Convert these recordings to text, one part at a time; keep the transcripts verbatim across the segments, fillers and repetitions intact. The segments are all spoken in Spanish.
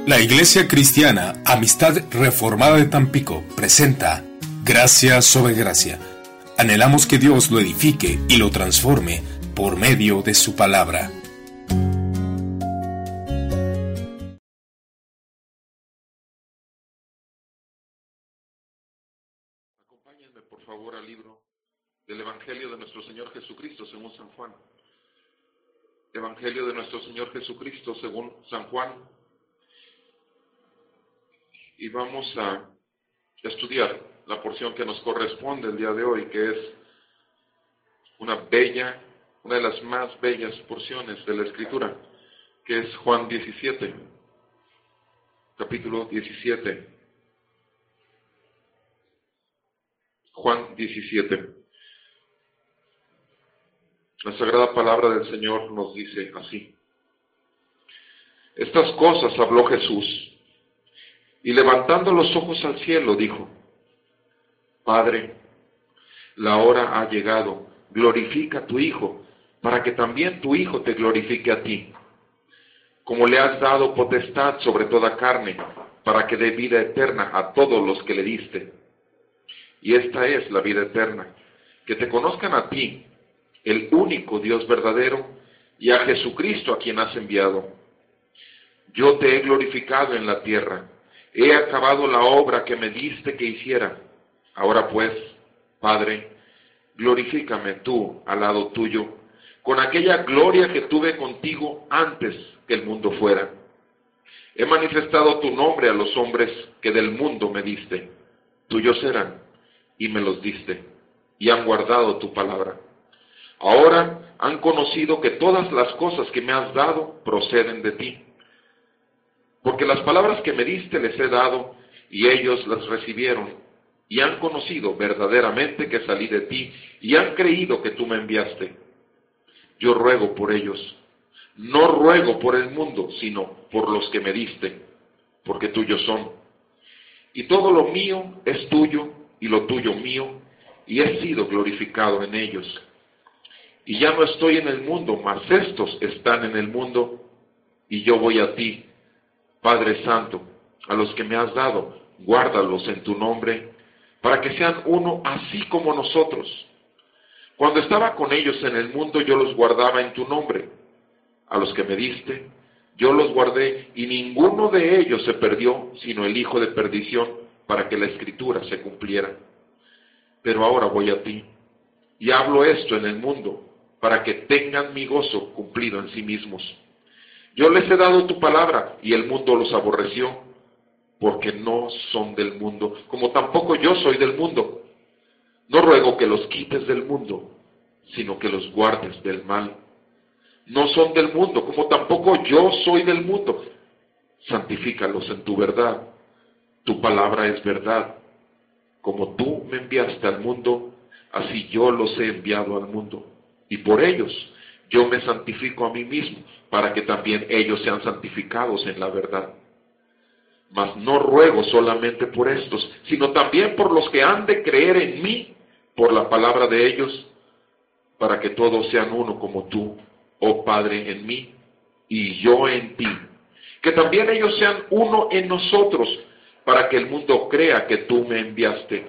La Iglesia Cristiana Amistad Reformada de Tampico presenta Gracia sobre Gracia. Anhelamos que Dios lo edifique y lo transforme por medio de su palabra. Acompáñenme por favor al libro del Evangelio de nuestro Señor Jesucristo según San Juan. Evangelio de nuestro Señor Jesucristo según San Juan. Y vamos a estudiar la porción que nos corresponde el día de hoy, que es una bella, una de las más bellas porciones de la Escritura, que es Juan diecisiete, capítulo diecisiete. Juan diecisiete. La sagrada palabra del Señor nos dice así: Estas cosas habló Jesús, y levantando los ojos al cielo dijo: Padre, la hora ha llegado, glorifica a tu Hijo, para que también tu Hijo te glorifique a ti, como le has dado potestad sobre toda carne, para que dé vida eterna a todos los que le diste. Y esta es la vida eterna, que te conozcan a ti, el único Dios verdadero, y a Jesucristo a quien has enviado. Yo te he glorificado en la tierra, he acabado la obra que me diste que hiciera. Ahora pues, Padre, glorifícame tú al lado tuyo, con aquella gloria que tuve contigo antes que el mundo fuera. He manifestado tu nombre a los hombres que del mundo me diste. Tuyos eran, y me los diste, y han guardado tu palabra. Ahora han conocido que todas las cosas que me has dado proceden de ti. Porque las palabras que me diste les he dado, y ellos las recibieron, y han conocido verdaderamente que salí de ti, y han creído que tú me enviaste. Yo ruego por ellos, no ruego por el mundo, sino por los que me diste, porque tuyos son. Y todo lo mío es tuyo, y lo tuyo mío, y he sido glorificado en ellos. Y ya no estoy en el mundo, mas estos están en el mundo, y yo voy a ti. Padre Santo, a los que me has dado, guárdalos en tu nombre, para que sean uno así como nosotros. Cuando estaba con ellos en el mundo, yo los guardaba en tu nombre. A los que me diste, yo los guardé, y ninguno de ellos se perdió, sino el hijo de perdición, para que la Escritura se cumpliera. Pero ahora voy a ti, y hablo esto en el mundo, para que tengan mi gozo cumplido en sí mismos. Yo les he dado tu palabra, y el mundo los aborreció, porque no son del mundo, como tampoco yo soy del mundo. No ruego que los quites del mundo, sino que los guardes del mal. No son del mundo, como tampoco yo soy del mundo. Santifícalos en tu verdad. Tu palabra es verdad. Como tú me enviaste al mundo, así yo los he enviado al mundo. Y por ellos yo me santifico a mí mismo, para que también ellos sean santificados en la verdad. Mas no ruego solamente por estos, sino también por los que han de creer en mí, por la palabra de ellos, para que todos sean uno como tú, oh Padre, en mí, y yo en ti. Que también ellos sean uno en nosotros, para que el mundo crea que tú me enviaste.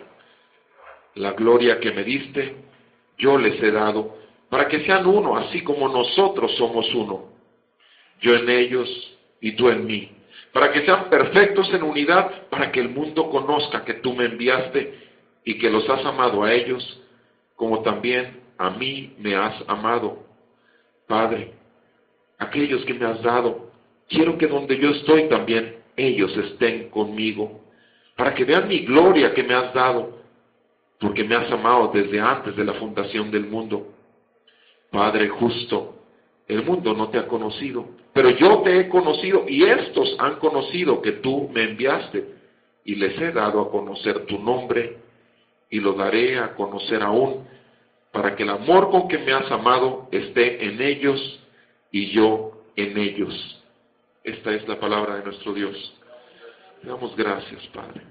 La gloria que me diste, yo les he dado, para que sean uno, así como nosotros somos uno. Yo en ellos y tú en mí, para que sean perfectos en unidad, para que el mundo conozca que tú me enviaste y que los has amado a ellos, como también a mí me has amado. Padre, aquellos que me has dado, quiero que donde yo estoy también ellos estén conmigo, para que vean mi gloria que me has dado, porque me has amado desde antes de la fundación del mundo. Padre justo, el mundo no te ha conocido, pero yo te he conocido, y estos han conocido que tú me enviaste, y les he dado a conocer tu nombre, y lo daré a conocer aún, para que el amor con que me has amado esté en ellos, y yo en ellos. Esta es la palabra de nuestro Dios. Te damos gracias, Padre,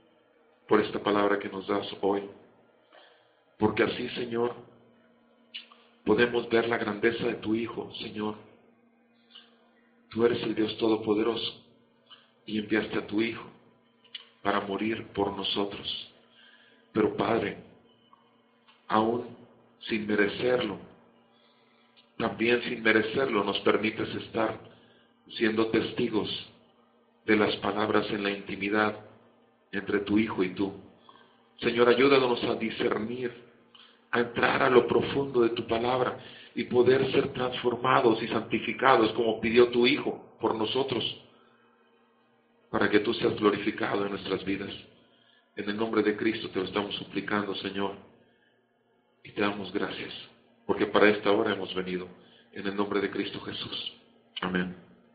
por esta palabra que nos das hoy, porque así, Señor, podemos ver la grandeza de tu Hijo, Señor. Tú eres el Dios Todopoderoso, y enviaste a tu Hijo para morir por nosotros. Pero Padre, aún sin merecerlo, también sin merecerlo, nos permites estar siendo testigos de las palabras en la intimidad entre tu Hijo y tú. Señor, ayúdanos a discernir, a entrar a lo profundo de tu palabra y poder ser transformados y santificados como pidió tu Hijo por nosotros, para que tú seas glorificado en nuestras vidas. En el nombre de Cristo te lo estamos suplicando, Señor, y te damos gracias, porque para esta hora hemos venido. En el nombre de Cristo Jesús. Amén.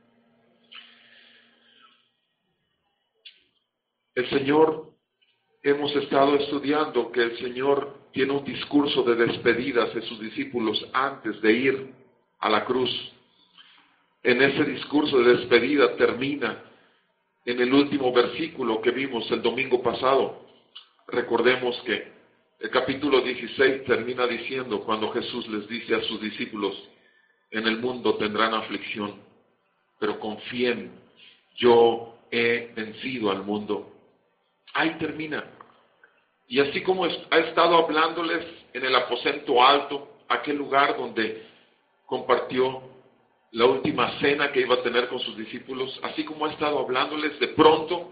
El Señor, hemos estado estudiando que el Señor tiene un discurso de despedidas de sus discípulos antes de ir a la cruz. En ese discurso de despedida termina en el último versículo que vimos el domingo pasado. Recordemos que el capítulo dieciséis termina diciendo, cuando Jesús les dice a sus discípulos: en el mundo tendrán aflicción, pero confíen, yo he vencido al mundo. Ahí termina. Y así como ha estado hablándoles en el aposento alto, aquel lugar donde compartió la última cena que iba a tener con sus discípulos, así como ha estado hablándoles, de pronto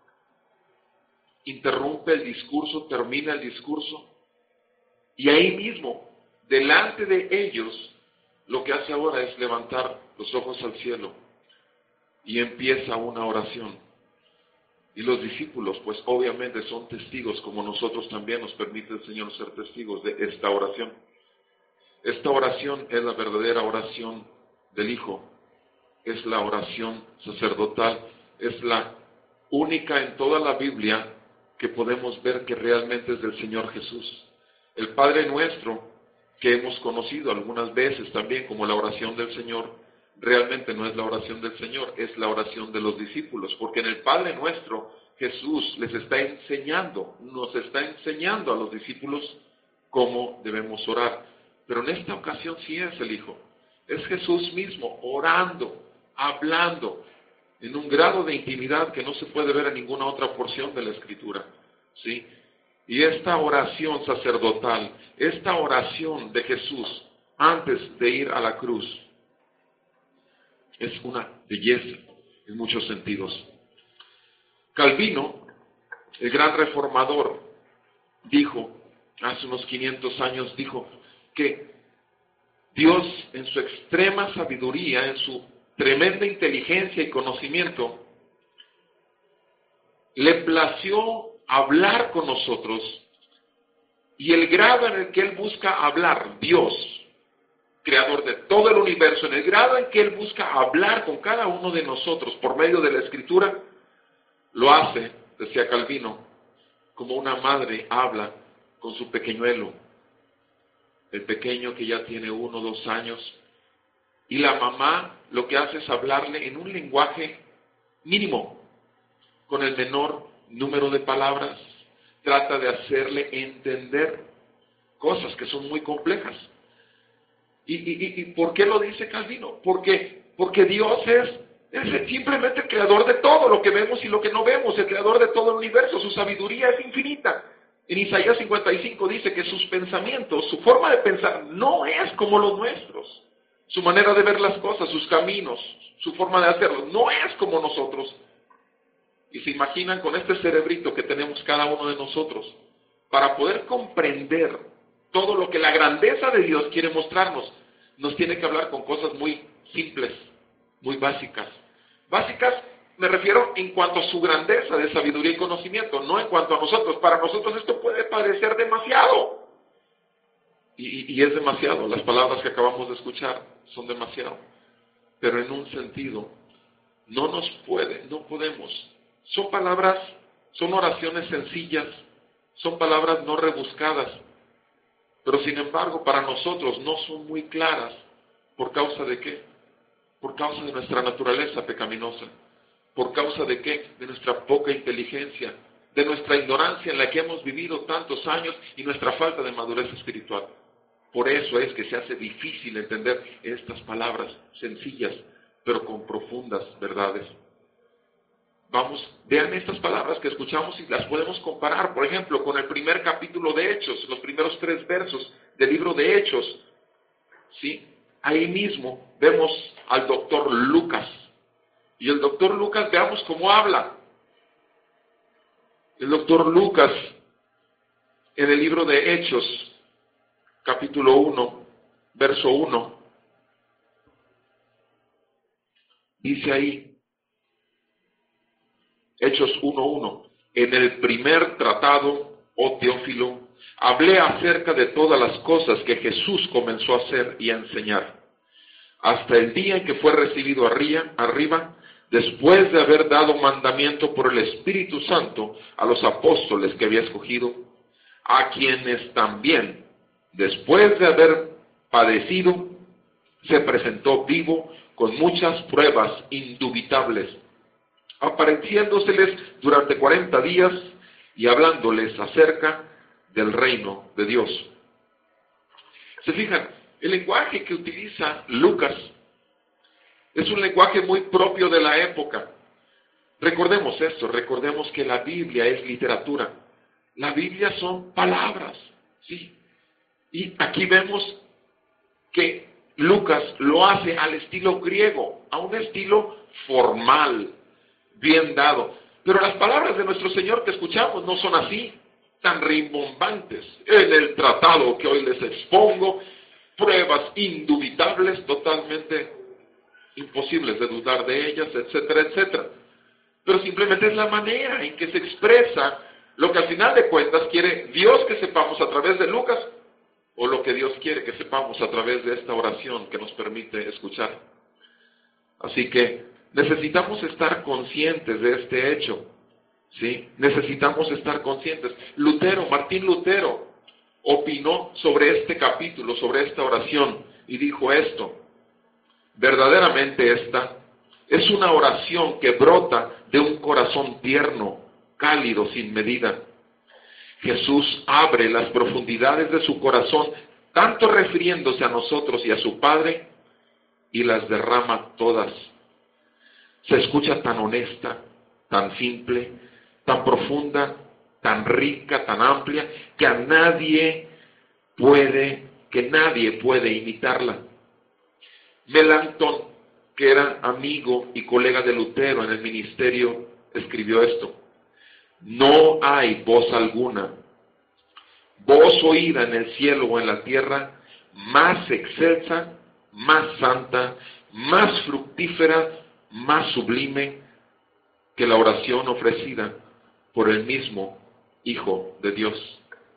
interrumpe el discurso, termina el discurso, y ahí mismo, delante de ellos, lo que hace ahora es levantar los ojos al cielo y empieza una oración. Y los discípulos, pues obviamente son testigos, como nosotros también nos permite el Señor ser testigos de esta oración. Esta oración es la verdadera oración del Hijo, es la oración sacerdotal, es la única en toda la Biblia que podemos ver que realmente es del Señor Jesús. El Padre Nuestro, que hemos conocido algunas veces también como la oración del Señor, realmente no es la oración del Señor, es la oración de los discípulos, porque en el Padre Nuestro Jesús les está enseñando, nos está enseñando a los discípulos cómo debemos orar. Pero en esta ocasión sí es el Hijo, es Jesús mismo orando, hablando, en un grado de intimidad que no se puede ver en ninguna otra porción de la Escritura, ¿sí? Y esta oración sacerdotal, esta oración de Jesús antes de ir a la cruz, es una belleza en muchos sentidos. Calvino, el gran reformador, dijo, hace unos quinientos años, dijo que Dios en su extrema sabiduría, en su tremenda inteligencia y conocimiento, le plació hablar con nosotros, y el grado en el que Él busca hablar, Dios, creador de todo el universo, en el grado en que Él busca hablar con cada uno de nosotros por medio de la Escritura, lo hace, decía Calvino, como una madre habla con su pequeñuelo, el pequeño que ya tiene uno o dos años, y la mamá lo que hace es hablarle en un lenguaje mínimo, con el menor número de palabras, trata de hacerle entender cosas que son muy complejas. ¿Y, y, y por qué lo dice Calvino? Porque, porque Dios es, es simplemente el creador de todo, lo que vemos y lo que no vemos, el creador de todo el universo, su sabiduría es infinita. En Isaías cincuenta y cinco dice que sus pensamientos, su forma de pensar no es como los nuestros. Su manera de ver las cosas, sus caminos, su forma de hacerlo, no es como nosotros. Y se imaginan con este cerebrito que tenemos cada uno de nosotros, para poder comprender todo lo que la grandeza de Dios quiere mostrarnos, nos tiene que hablar con cosas muy simples, muy básicas. Básicas me refiero en cuanto a su grandeza de sabiduría y conocimiento, no en cuanto a nosotros. Para nosotros esto puede parecer demasiado. Y, y es demasiado, las palabras que acabamos de escuchar son demasiado. Pero en un sentido, no nos puede, no podemos. Son palabras, son oraciones sencillas, son palabras no rebuscadas, pero sin embargo para nosotros no son muy claras. ¿Por causa de qué? Por causa de nuestra naturaleza pecaminosa. ¿Por causa de qué? De nuestra poca inteligencia, de nuestra ignorancia en la que hemos vivido tantos años y nuestra falta de madurez espiritual. Por eso es que se hace difícil entender estas palabras sencillas, pero con profundas verdades. vamos, vean estas palabras que escuchamos y las podemos comparar, por ejemplo, con el primer capítulo de Hechos, los primeros tres versos del libro de Hechos, ¿sí? Ahí mismo vemos al doctor Lucas. Y el doctor Lucas, veamos cómo habla. El doctor Lucas, en el libro de Hechos, capítulo uno, verso uno, dice ahí, Hechos uno uno, en el primer tratado, oh Teófilo, hablé acerca de todas las cosas que Jesús comenzó a hacer y a enseñar, hasta el día en que fue recibido arriba, después de haber dado mandamiento por el Espíritu Santo a los apóstoles que había escogido, a quienes también, después de haber padecido, se presentó vivo con muchas pruebas indubitables, apareciéndoseles durante cuarenta días y hablándoles acerca del reino de Dios. ¿Se fijan? El lenguaje que utiliza Lucas es un lenguaje muy propio de la época. Recordemos esto, recordemos que la Biblia es literatura. La Biblia son palabras, ¿sí? Y aquí vemos que Lucas lo hace al estilo griego, a un estilo formal, bien dado. Pero las palabras de nuestro Señor que escuchamos no son así, tan rimbombantes. En el tratado que hoy les expongo, pruebas indubitables, totalmente imposibles de dudar de ellas, etcétera, etcétera. Pero simplemente es la manera en que se expresa lo que al final de cuentas quiere Dios que sepamos a través de Lucas, o lo que Dios quiere que sepamos a través de esta oración que nos permite escuchar. Así que necesitamos estar conscientes de este hecho, ¿sí? Necesitamos estar conscientes. Lutero, Martín Lutero, opinó sobre este capítulo, sobre esta oración, y dijo esto: verdaderamente esta es una oración que brota de un corazón tierno, cálido sin medida. Jesús abre las profundidades de su corazón, tanto refiriéndose a nosotros y a su Padre, y las derrama todas. Se escucha tan honesta, tan simple, tan profunda, tan rica, tan amplia, que a nadie puede, que nadie puede imitarla. Melanchthon, que era amigo y colega de Lutero en el ministerio, escribió esto: no hay voz alguna, voz oída en el cielo o en la tierra, más excelsa, más santa, más fructífera, más sublime que la oración ofrecida por el mismo Hijo de Dios.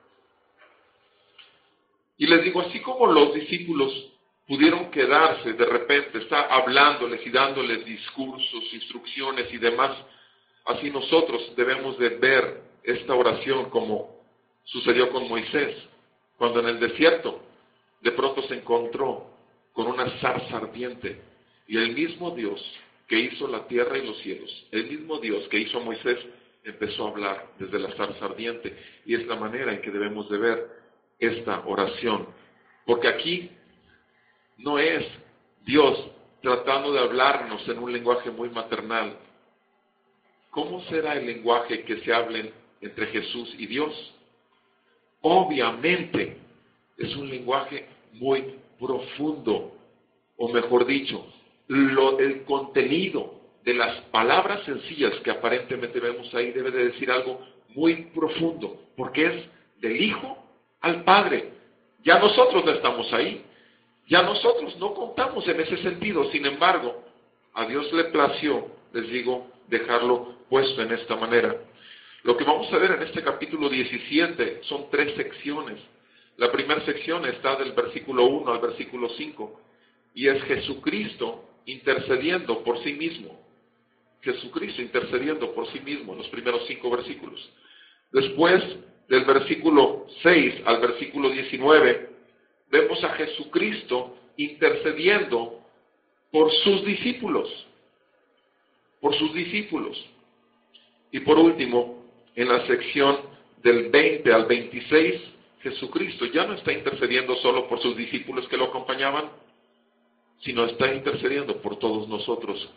Y les digo, así como los discípulos pudieron quedarse de repente, está hablándoles y dándoles discursos, instrucciones y demás, así nosotros debemos de ver esta oración como sucedió con Moisés, cuando en el desierto de pronto se encontró con una zarza ardiente, y el mismo Dios que hizo la tierra y los cielos, el mismo Dios que hizo a Moisés, empezó a hablar desde la zarza ardiente, y es la manera en que debemos de ver esta oración, porque aquí no es Dios tratando de hablarnos en un lenguaje muy maternal. ¿Cómo será el lenguaje que se hable entre Jesús y Dios? Obviamente es un lenguaje muy profundo, o mejor dicho, lo, el contenido de las palabras sencillas que aparentemente vemos ahí debe de decir algo muy profundo, porque es del Hijo al Padre. Ya nosotros no estamos ahí, ya nosotros no contamos en ese sentido. Sin embargo, a Dios le plació, les digo, dejarlo puesto en esta manera. Lo que vamos a ver en este capítulo diecisiete son tres secciones. La primera sección está del versículo uno al versículo cinco, y es Jesucristo intercediendo por sí mismo. Jesucristo intercediendo por sí mismo en los primeros cinco versículos. Después, del versículo seis al versículo diecinueve, vemos a Jesucristo intercediendo por sus discípulos, por sus discípulos. Y por último, en la sección del veinte al veintiséis, Jesucristo ya no está intercediendo solo por sus discípulos que lo acompañaban, sino está intercediendo por todos nosotros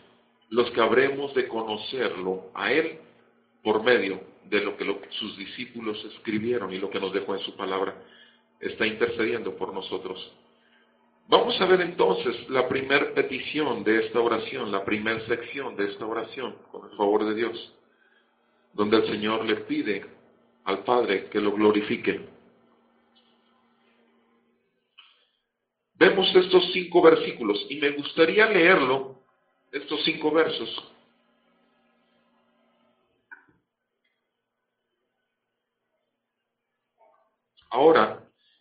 los que habremos de conocerlo a Él por medio de lo que lo, sus discípulos escribieron y lo que nos dejó en su palabra. Está intercediendo por nosotros. Vamos a ver entonces la primera petición de esta oración, la primera sección de esta oración, con el favor de Dios, donde el Señor le pide al Padre que lo glorifique. Vemos estos cinco versículos y me gustaría leerlo, estos cinco versos. Ahora,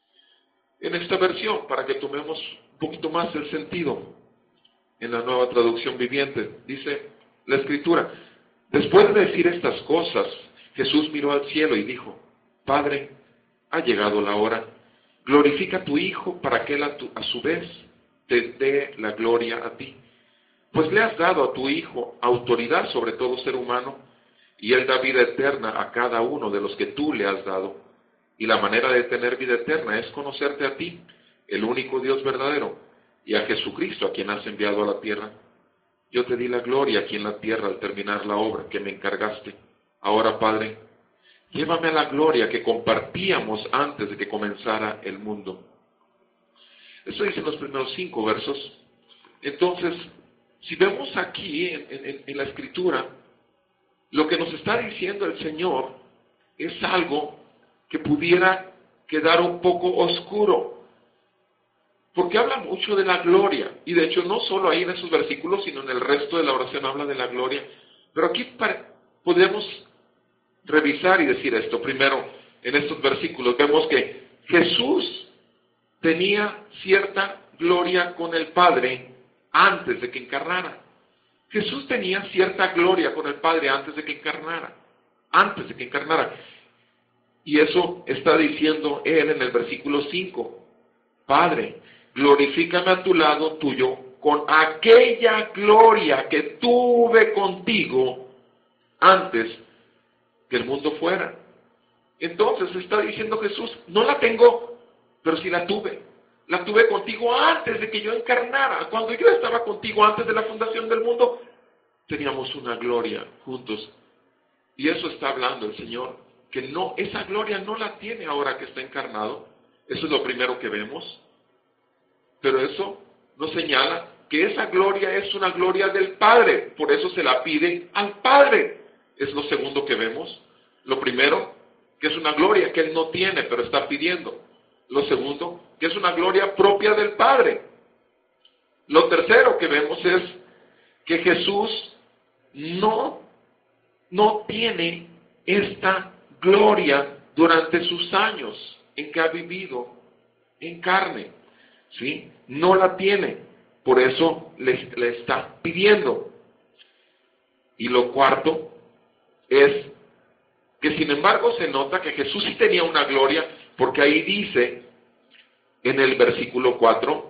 en esta versión, para que tomemos un poquito más el sentido, en la Nueva Traducción Viviente, dice la Escritura: después de decir estas cosas, Jesús miró al cielo y dijo: Padre, ha llegado la hora, glorifica a tu Hijo para que Él a, tu, a su vez te dé la gloria a ti. Pues le has dado a tu Hijo autoridad sobre todo ser humano, y Él da vida eterna a cada uno de los que tú le has dado. Y la manera de tener vida eterna es conocerte a ti, el único Dios verdadero, y a Jesucristo, a quien has enviado a la tierra. Yo te di la gloria aquí en la tierra al terminar la obra que me encargaste. Ahora, Padre, llévame a la gloria que compartíamos antes de que comenzara el mundo. Eso dice en los primeros cinco versos. Entonces, si vemos aquí en, en, en la Escritura, lo que nos está diciendo el Señor es algo que pudiera quedar un poco oscuro, porque habla mucho de la gloria, y de hecho no solo ahí en esos versículos, sino en el resto de la oración habla de la gloria. Pero aquí para, podemos revisar y decir esto. Primero, en estos versículos vemos que Jesús tenía cierta gloria con el Padre antes de que encarnara. Jesús tenía cierta gloria con el Padre antes de que encarnara, antes de que encarnara. Y eso está diciendo Él en el versículo cinco. Padre, glorifícame a tu lado tuyo con aquella gloria que tuve contigo antes que el mundo fuera. Entonces está diciendo Jesús: no la tengo, pero sí la tuve. La tuve contigo antes de que yo encarnara. Cuando yo estaba contigo antes de la fundación del mundo, teníamos una gloria juntos. Y eso está hablando el Señor, que no, esa gloria no la tiene ahora que está encarnado. Eso es lo primero que vemos. Pero eso nos señala que esa gloria es una gloria del Padre. Por eso se la pide al Padre. Es lo segundo que vemos. Lo primero, que es una gloria que Él no tiene, pero está pidiendo. Lo segundo, que es una gloria propia del Padre. Lo tercero que vemos es que Jesús no, no tiene esta gloria durante sus años en que ha vivido en carne, ¿sí? No la tiene, por eso le, le está pidiendo. Y lo cuarto es que sin embargo se nota que Jesús sí tenía una gloria, porque ahí dice en el versículo cuatro: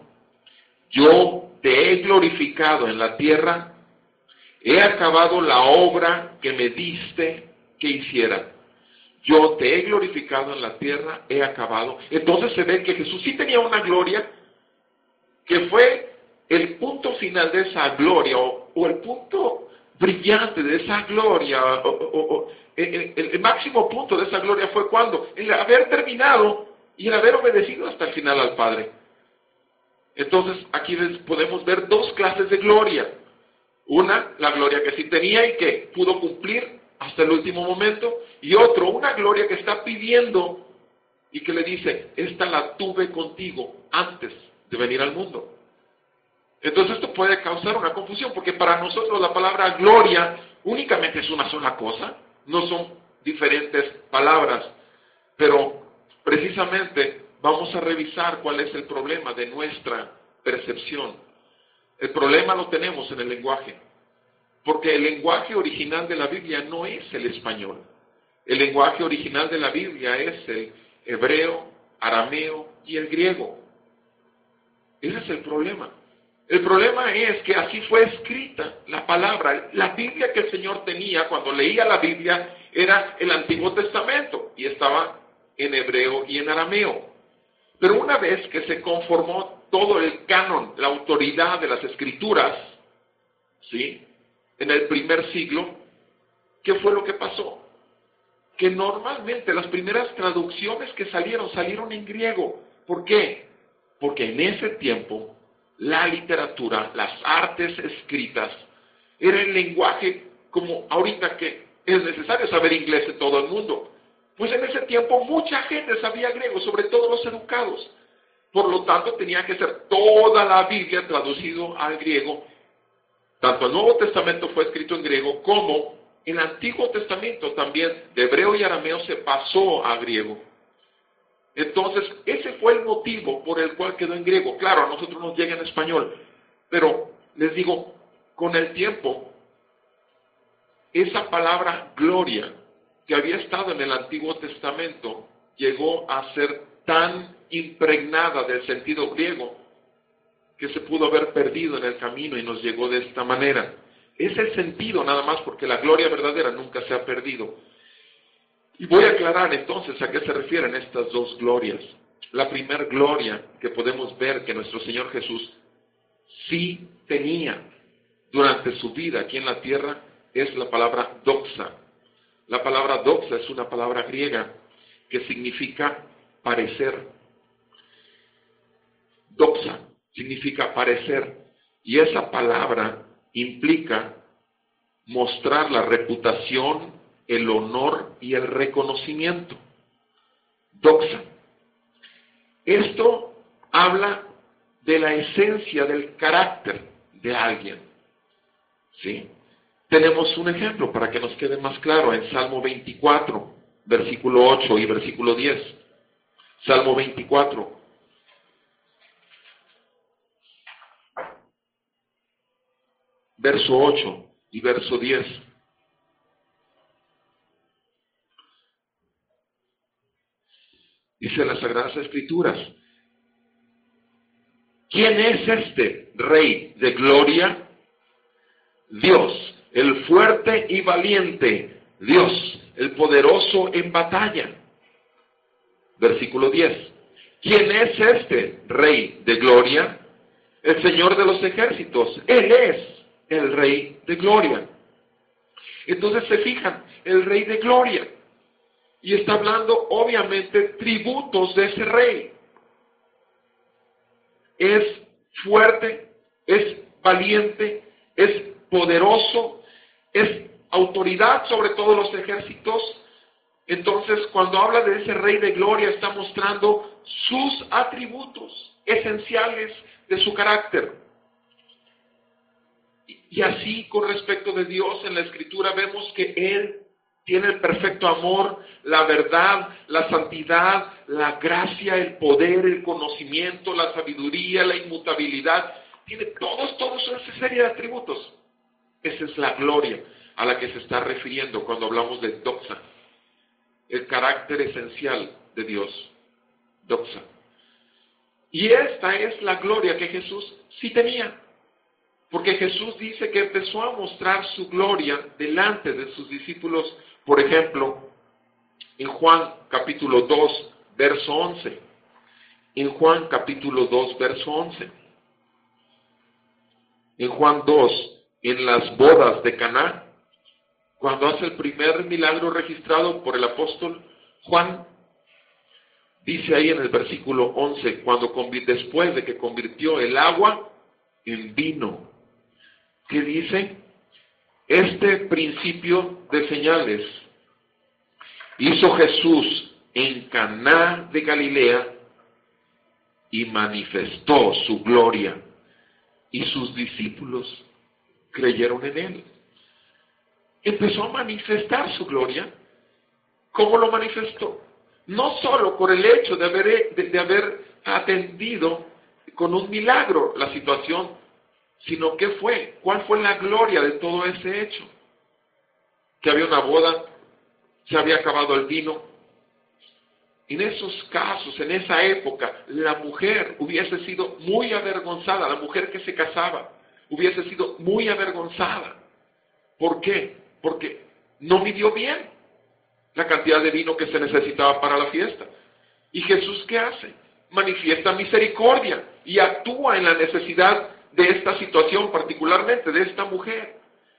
yo te he glorificado en la tierra, he acabado la obra que me diste que hiciera. Yo te he glorificado en la tierra, he acabado. Entonces se ve que Jesús sí tenía una gloria, que fue el punto final de esa gloria, o, o el punto brillante de esa gloria, o, o, o, el, el, el máximo punto de esa gloria fue cuando, el haber terminado y el haber obedecido hasta el final al Padre. Entonces aquí podemos ver dos clases de gloria. Una, la gloria que sí tenía y que pudo cumplir hasta el último momento, y otro, una gloria que está pidiendo y que le dice: esta la tuve contigo antes de venir al mundo. Entonces esto puede causar una confusión, porque para nosotros la palabra gloria únicamente es una sola cosa, no son diferentes palabras, pero precisamente vamos a revisar cuál es el problema de nuestra percepción. El problema lo tenemos en el lenguaje, porque el lenguaje original de la Biblia no es el español. El lenguaje original de la Biblia es el hebreo, arameo y el griego. Ese es el problema. El problema es que así fue escrita la palabra. La Biblia que el Señor tenía cuando leía la Biblia era el Antiguo Testamento y estaba en hebreo y en arameo. Pero una vez que se conformó todo el canon, la autoridad de las Escrituras, ¿sí?, en el primer siglo, ¿qué fue lo que pasó? Que normalmente las primeras traducciones que salieron, salieron en griego. ¿Por qué? Porque en ese tiempo la literatura, las artes escritas, era el lenguaje como ahorita que es necesario saber inglés en todo el mundo. Pues en ese tiempo mucha gente sabía griego, sobre todo los educados. Por lo tanto, tenía que ser toda la Biblia traducido al griego. Tanto el Nuevo Testamento fue escrito en griego como el Antiguo Testamento también de hebreo y arameo se pasó a griego. Entonces, ese fue el motivo por el cual quedó en griego. Claro, a nosotros nos llega en español, pero les digo, con el tiempo, esa palabra gloria que había estado en el Antiguo Testamento llegó a ser tan impregnada del sentido griego que se pudo haber perdido en el camino y nos llegó de esta manera. Es el sentido nada más, porque la gloria verdadera nunca se ha perdido. Y voy a aclarar entonces a qué se refieren estas dos glorias. La primera gloria que podemos ver que nuestro Señor Jesús sí tenía durante su vida aquí en la tierra es la palabra doxa. La palabra doxa es una palabra griega que significa parecer. Doxa significa parecer, y esa palabra implica mostrar la reputación, el honor y el reconocimiento. Doxa. Esto habla de la esencia del carácter de alguien. ¿Sí? Tenemos un ejemplo para que nos quede más claro en Salmo veinticuatro, versículo ocho y versículo diez. Salmo veinticuatro. Verso ocho y verso diez. Dice las Sagradas Escrituras: ¿quién es este Rey de gloria? Dios, el fuerte y valiente, Dios, el poderoso en batalla. Versículo diez. ¿Quién es este Rey de gloria? El Señor de los ejércitos. Él es el Rey de gloria. Entonces se fijan, el Rey de gloria. Y está hablando obviamente tributos de ese Rey. Es fuerte, es valiente, es poderoso, es autoridad sobre todos los ejércitos. Entonces, cuando habla de ese Rey de gloria, está mostrando sus atributos esenciales de su carácter. Y así, con respecto de Dios, en la Escritura vemos que Él tiene el perfecto amor, la verdad, la santidad, la gracia, el poder, el conocimiento, la sabiduría, la inmutabilidad. Tiene todos, todos esa serie de atributos. Esa es la gloria a la que se está refiriendo cuando hablamos de doxa. El carácter esencial de Dios. Doxa. Y esta es la gloria que Jesús sí tenía. Porque Jesús dice que empezó a mostrar su gloria delante de sus discípulos. Por ejemplo, en Juan capítulo dos, verso once. En Juan capítulo dos, verso once. En Juan dos, en las bodas de Caná, cuando hace el primer milagro registrado por el apóstol Juan, dice ahí en el versículo once, cuando después de que convirtió el agua en vino, ¿qué dice? Este principio de señales hizo Jesús en Caná de Galilea y manifestó su gloria, y sus discípulos creyeron en él. Empezó a manifestar su gloria. ¿Cómo lo manifestó? No solo por el hecho de haber, de, de haber atendido con un milagro la situación, sino ¿qué fue? ¿Cuál fue la gloria de todo ese hecho? Que había una boda, se había acabado el vino. En esos casos, en esa época, la mujer hubiese sido muy avergonzada, la mujer que se casaba hubiese sido muy avergonzada. ¿Por qué? Porque no midió bien la cantidad de vino que se necesitaba para la fiesta. ¿Y Jesús qué hace? Manifiesta misericordia y actúa en la necesidad de esta situación, particularmente de esta mujer.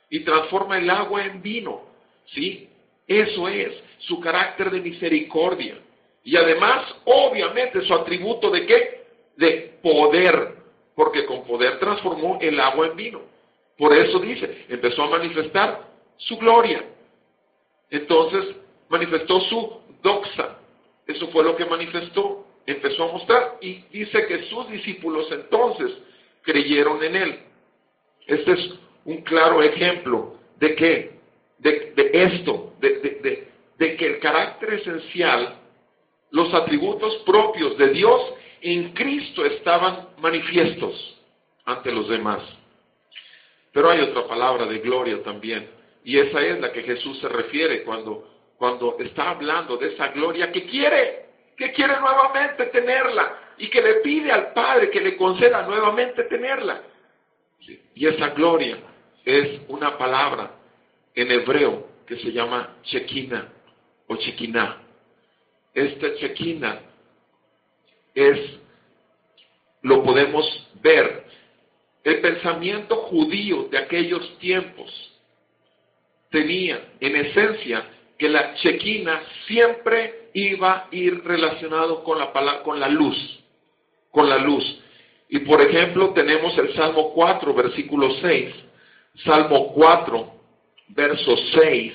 y transforma el agua en vino, ¿sí? Eso es su carácter de misericordia. Y además, obviamente, su atributo de ¿qué? De poder, porque con poder transformó el agua en vino. Por eso dice, empezó a manifestar su gloria. Entonces, manifestó su doxa. Eso fue lo que manifestó. Empezó a mostrar y dice que sus discípulos entonces creyeron en él. Este es un claro ejemplo de que, de, de esto, de, de, de, de que el carácter esencial, los atributos propios de Dios en Cristo estaban manifiestos ante los demás. Pero hay otra palabra de gloria también, y esa es la que Jesús se refiere cuando, cuando está hablando de esa gloria que quiere, que quiere nuevamente tenerla, y que le pide al Padre que le conceda nuevamente tenerla. Y esa gloria es una palabra en hebreo que se llama Shekinah o Shekinah. Esta Shekinah es, lo podemos ver, el pensamiento judío de aquellos tiempos tenía en esencia que la Shekinah siempre iba a ir relacionado con la palabra, con la luz, con la luz. Y por ejemplo tenemos el Salmo cuatro, versículo seis, Salmo cuatro, verso seis.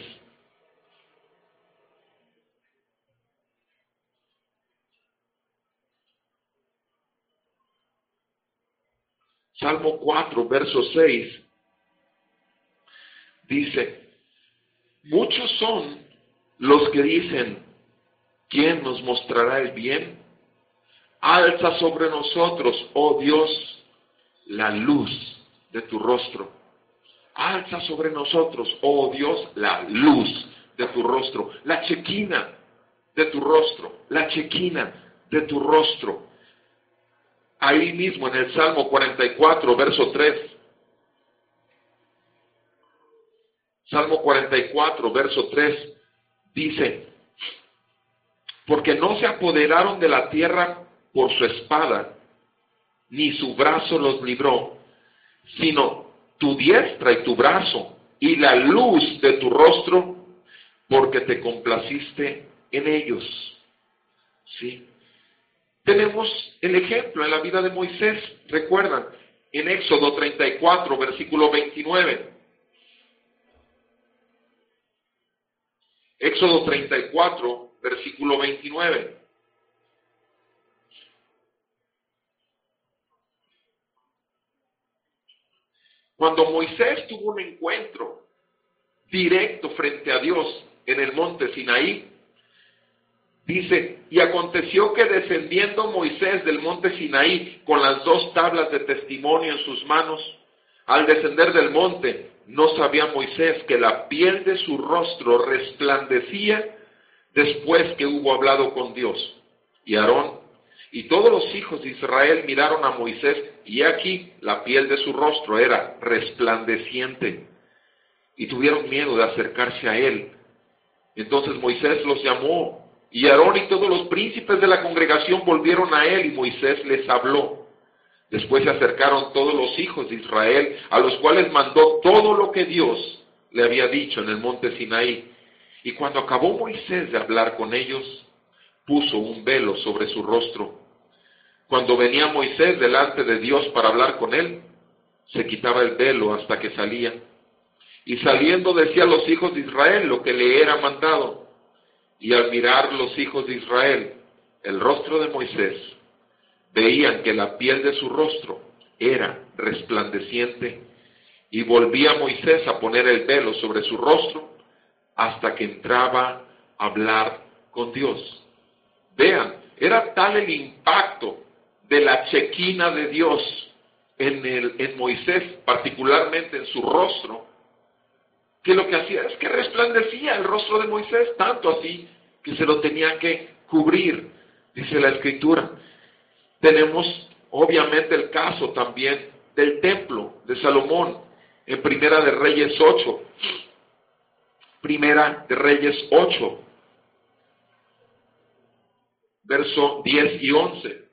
Salmo cuatro, verso seis, dice, muchos son los que dicen, ¿quién nos mostrará el bien? Alza sobre nosotros, oh Dios, la luz de tu rostro. Alza sobre nosotros, oh Dios, la luz de tu rostro. La Shekinah de tu rostro, la Shekinah de tu rostro. Ahí mismo en el Salmo cuarenta y cuatro, verso tres. Salmo cuarenta y cuatro, verso tres, dice, porque no se apoderaron de la tierra por su espada, ni su brazo los libró, sino tu diestra y tu brazo, y la luz de tu rostro, porque te complaciste en ellos. ¿Sí? Tenemos el ejemplo en la vida de Moisés, recuerdan, en Éxodo treinta y cuatro, versículo veintinueve. Éxodo treinta y cuatro, versículo veintinueve. Cuando Moisés tuvo un encuentro directo frente a Dios en el monte Sinaí, dice, y aconteció que descendiendo Moisés del monte Sinaí con las dos tablas de testimonio en sus manos, al descender del monte, no sabía Moisés que la piel de su rostro resplandecía después que hubo hablado con Dios. Y Aarón y todos los hijos de Israel miraron a Moisés, y aquí la piel de su rostro era resplandeciente, y tuvieron miedo de acercarse a él. Entonces Moisés los llamó, y Aarón y todos los príncipes de la congregación volvieron a él, y Moisés les habló. Después se acercaron todos los hijos de Israel, a los cuales mandó todo lo que Dios le había dicho en el monte Sinaí. Y cuando acabó Moisés de hablar con ellos, puso un velo sobre su rostro. Cuando venía Moisés delante de Dios para hablar con él, se quitaba el velo hasta que salía. Y saliendo decía a los hijos de Israel lo que le era mandado. Y al mirar los hijos de Israel el rostro de Moisés, veían que la piel de su rostro era resplandeciente, y volvía Moisés a poner el velo sobre su rostro hasta que entraba a hablar con Dios. Vean, era tal el impacto de la Shekinah de Dios en, el, en Moisés, particularmente en su rostro, que lo que hacía es que resplandecía el rostro de Moisés, tanto así que se lo tenía que cubrir, dice la Escritura. Tenemos obviamente el caso también del templo de Salomón, en Primera de Reyes ocho. Primera de Reyes ocho, verso diez y once.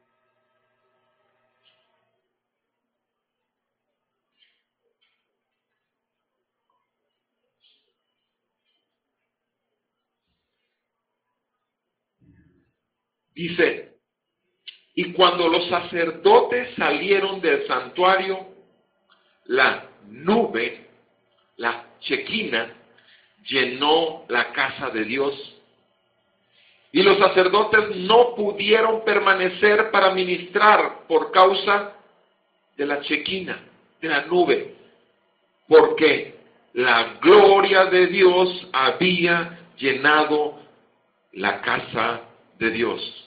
Dice, y cuando los sacerdotes salieron del santuario, la nube, la Shekinah, llenó la casa de Dios. Y los sacerdotes no pudieron permanecer para ministrar por causa de la Shekinah, de la nube, porque la gloria de Dios había llenado la casa de Dios.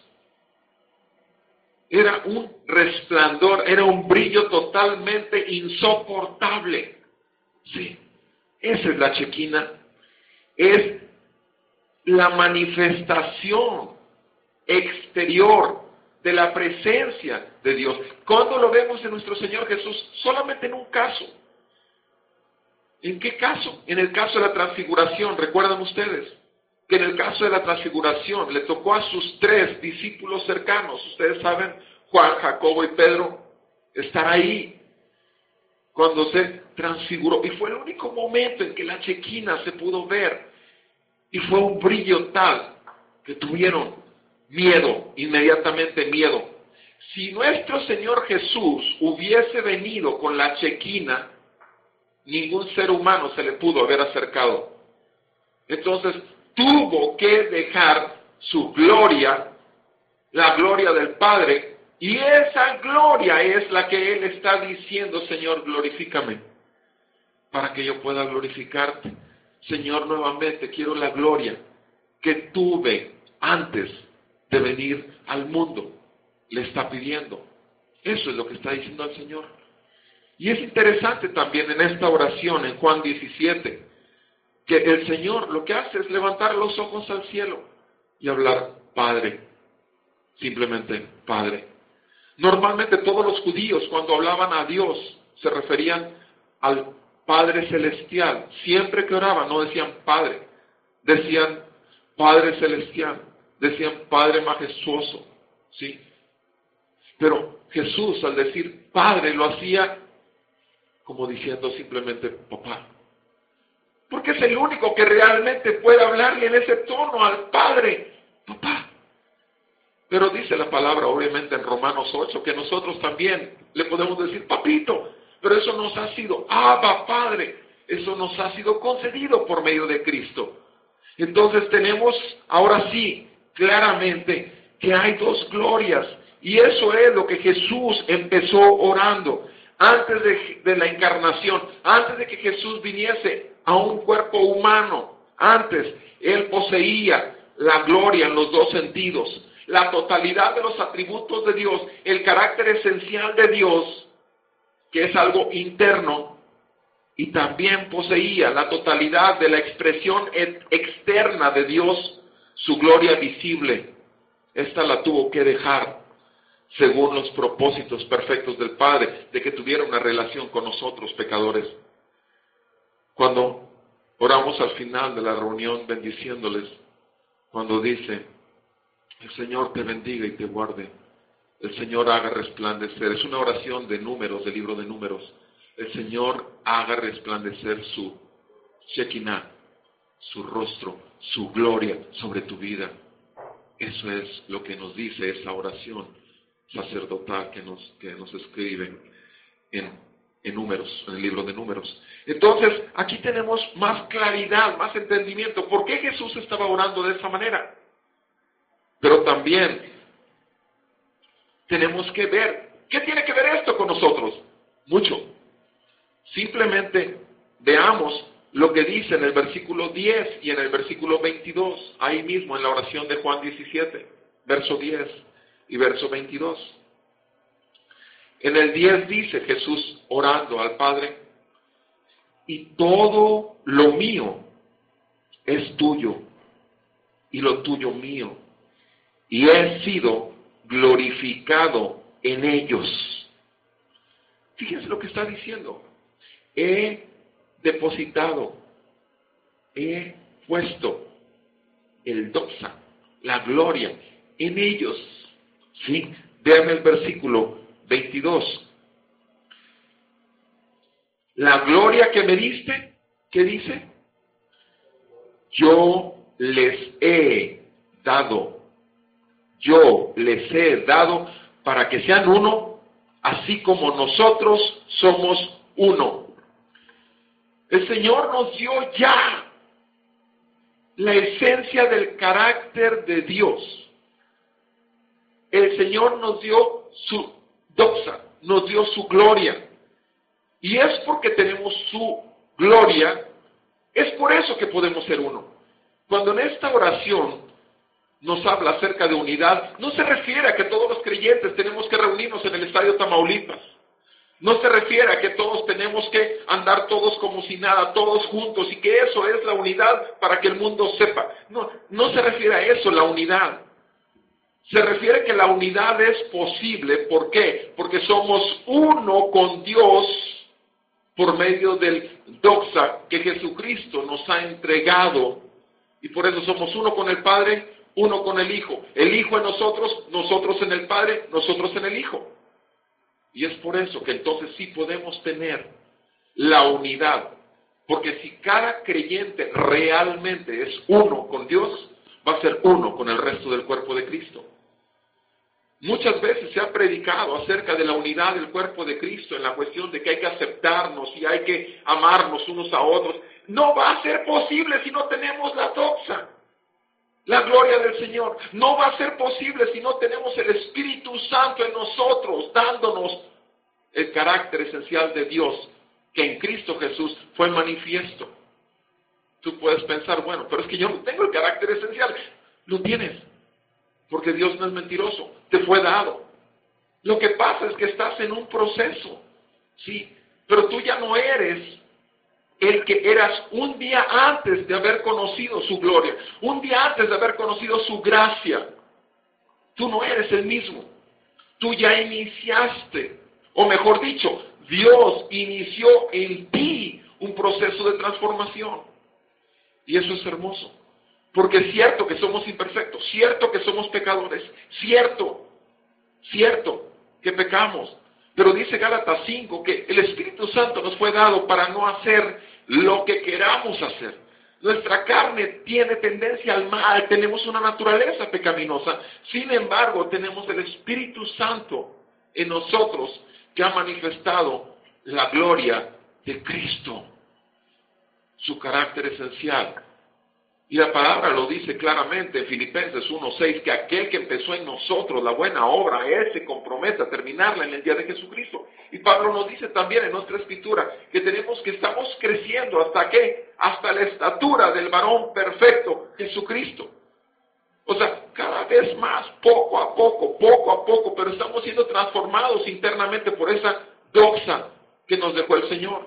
Era un resplandor, era un brillo totalmente insoportable. Sí, esa es la Shekinah. Es la manifestación exterior de la presencia de Dios. ¿Cuándo lo vemos en nuestro Señor Jesús? Solamente en un caso. ¿En qué caso? En el caso de la transfiguración. ¿Recuerdan ustedes? Que en el caso de la transfiguración le tocó a sus tres discípulos cercanos, ustedes saben, Juan, Jacobo y Pedro, estar ahí cuando se transfiguró. Y fue el único momento en que la Shekinah se pudo ver. Y fue un brillo tal que tuvieron miedo, inmediatamente miedo. Si nuestro Señor Jesús hubiese venido con la Shekinah, ningún ser humano se le pudo haber acercado. Entonces, tuvo que dejar su gloria, la gloria del Padre, y esa gloria es la que Él está diciendo, Señor, glorifícame, para que yo pueda glorificarte. Señor, nuevamente quiero la gloria que tuve antes de venir al mundo. Le está pidiendo. Eso es lo que está diciendo el Señor. Y es interesante también en esta oración, en Juan diecisiete, que el Señor lo que hace es levantar los ojos al cielo y hablar, Padre, simplemente Padre. Normalmente todos los judíos cuando hablaban a Dios se referían al Padre Celestial. Siempre que oraban no decían Padre, decían Padre Celestial, decían Padre Majestuoso, ¿sí? Pero Jesús al decir Padre lo hacía como diciendo simplemente Papá. Porque es el único que realmente puede hablarle en ese tono al Padre, Papá. Pero dice la palabra, obviamente en Romanos ocho, que nosotros también le podemos decir Papito, pero eso nos ha sido, Abba Padre, eso nos ha sido concedido por medio de Cristo. Entonces tenemos, ahora sí, claramente, que hay dos glorias, y eso es lo que Jesús empezó orando, antes de, de la encarnación, antes de que Jesús viniese a un cuerpo humano, antes Él poseía la gloria en los dos sentidos, la totalidad de los atributos de Dios, el carácter esencial de Dios, que es algo interno, y también poseía la totalidad de la expresión externa de Dios, su gloria visible. Esta la tuvo que dejar según los propósitos perfectos del Padre, de que tuviera una relación con nosotros, pecadores. Cuando oramos al final de la reunión bendiciéndoles, cuando dice, el Señor te bendiga y te guarde, el Señor haga resplandecer, es una oración de números, del libro de números, el Señor haga resplandecer su Shekinah, su rostro, su gloria sobre tu vida. Eso es lo que nos dice esa oración sacerdotal que nos, que nos escribe en, en números, en el libro de números. Entonces, aquí tenemos más claridad, más entendimiento. ¿Por qué Jesús estaba orando de esa manera? Pero también tenemos que ver, ¿qué tiene que ver esto con nosotros? Mucho. Simplemente veamos lo que dice en el versículo diez y en el versículo veintidós, ahí mismo en la oración de Juan diecisiete, verso diez y verso veintidós. En el diez dice Jesús orando al Padre, y todo lo mío es tuyo, y lo tuyo mío, y he sido glorificado en ellos. Fíjense lo que está diciendo. He depositado, he puesto el doxa, la gloria, en ellos. ¿Sí? Vean el versículo veintidós. La gloria que me diste, ¿qué dice? Yo les he dado. yo les he dado para que sean uno, así como nosotros somos uno. El Señor nos dio ya la esencia del carácter de Dios. El Señor nos dio su doxa, nos dio su gloria. Y es porque tenemos su gloria, es por eso que podemos ser uno. Cuando en esta oración nos habla acerca de unidad, no se refiere a que todos los creyentes tenemos que reunirnos en el Estadio Tamaulipas. No se refiere a que todos tenemos que andar todos como si nada, todos juntos, y que eso es la unidad para que el mundo sepa. No, no se refiere a eso, la unidad. Se refiere que la unidad es posible. ¿Por qué? Porque somos uno con Dios por medio del doxa que Jesucristo nos ha entregado. Y por eso somos uno con el Padre, uno con el Hijo. El Hijo en nosotros, nosotros en el Padre, nosotros en el Hijo. Y es por eso que entonces sí podemos tener la unidad. Porque si cada creyente realmente es uno con Dios, va a ser uno con el resto del cuerpo de Cristo. Muchas veces se ha predicado acerca de la unidad del cuerpo de Cristo en la cuestión de que hay que aceptarnos y hay que amarnos unos a otros. No va a ser posible si no tenemos la doxa, la gloria del Señor. No va a ser posible si no tenemos el Espíritu Santo en nosotros, dándonos el carácter esencial de Dios, que en Cristo Jesús fue manifiesto. Tú puedes pensar, bueno, pero es que yo no tengo el carácter esencial. Lo tienes, porque Dios no es mentiroso, te fue dado. Lo que pasa es que estás en un proceso, sí, pero tú ya no eres el que eras un día antes de haber conocido su gloria, un día antes de haber conocido su gracia. Tú no eres el mismo. Tú ya iniciaste, o mejor dicho, Dios inició en ti un proceso de transformación. Y eso es hermoso, porque es cierto que somos imperfectos, cierto que somos pecadores, cierto, cierto que pecamos. Pero dice Gálatas cinco que el Espíritu Santo nos fue dado para no hacer lo que queramos hacer. Nuestra carne tiene tendencia al mal, tenemos una naturaleza pecaminosa. Sin embargo, tenemos el Espíritu Santo en nosotros que ha manifestado la gloria de Cristo, su carácter esencial. Y la palabra lo dice claramente en Filipenses uno seis, que aquel que empezó en nosotros la buena obra, Él se compromete a terminarla en el día de Jesucristo. Y Pablo nos dice también en nuestra escritura que tenemos que estamos creciendo hasta qué, hasta la estatura del varón perfecto, Jesucristo. O sea, cada vez más, poco a poco, poco a poco, pero estamos siendo transformados internamente por esa doxa que nos dejó el Señor.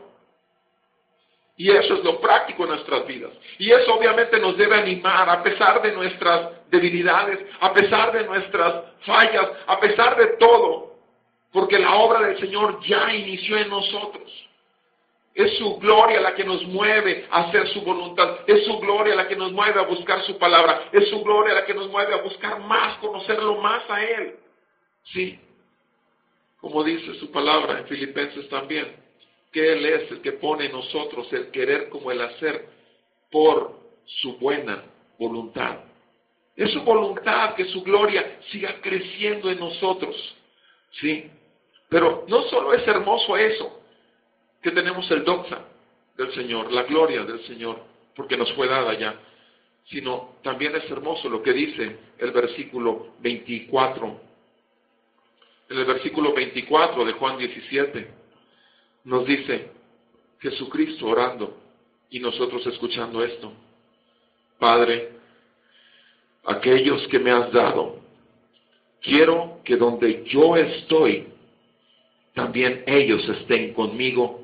Y eso es lo práctico en nuestras vidas. Y eso obviamente nos debe animar a pesar de nuestras debilidades, a pesar de nuestras fallas, a pesar de todo. Porque la obra del Señor ya inició en nosotros. Es su gloria la que nos mueve a hacer su voluntad. Es su gloria la que nos mueve a buscar su palabra. Es su gloria la que nos mueve a buscar más, conocerlo más a Él. Sí, como dice su palabra en Filipenses también, que Él es el que pone en nosotros el querer como el hacer por su buena voluntad. Es su voluntad que su gloria siga creciendo en nosotros. Sí, pero no solo es hermoso eso, que tenemos el doxa del Señor, la gloria del Señor, porque nos fue dada ya, sino también es hermoso lo que dice el versículo veinticuatro. En el versículo veinticuatro de Juan diecisiete, nos dice Jesucristo orando y nosotros escuchando esto: Padre, aquellos que me has dado, quiero que donde yo estoy, también ellos estén conmigo,